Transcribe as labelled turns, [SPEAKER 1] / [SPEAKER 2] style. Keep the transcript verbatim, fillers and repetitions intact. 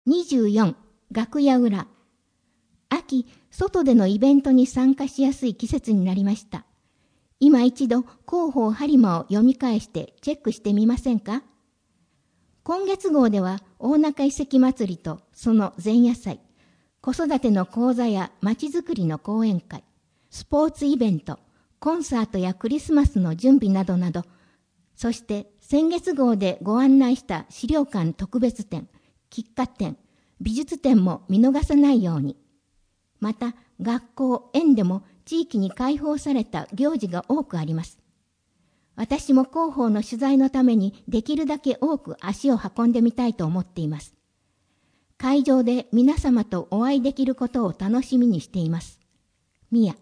[SPEAKER 1] にじゅうよん、楽屋裏。秋、外でのイベントに参加しやすい季節になりました。今一度、広報播磨を読み返してチェックしてみませんか？今月号では、大中遺跡祭りとその前夜祭、子育ての講座やまちづくりの講演会、スポーツイベント、コンサートやクリスマスの準備などなど、そして先月号でご案内した資料館特別展、喫茶店、美術展も見逃さないように。また、学校、園でも地域に開放された行事が多くあります。私も広報の取材のためにできるだけ多く足を運んでみたいと思っています。会場で皆様とお会いできることを楽しみにしています。ミヤ。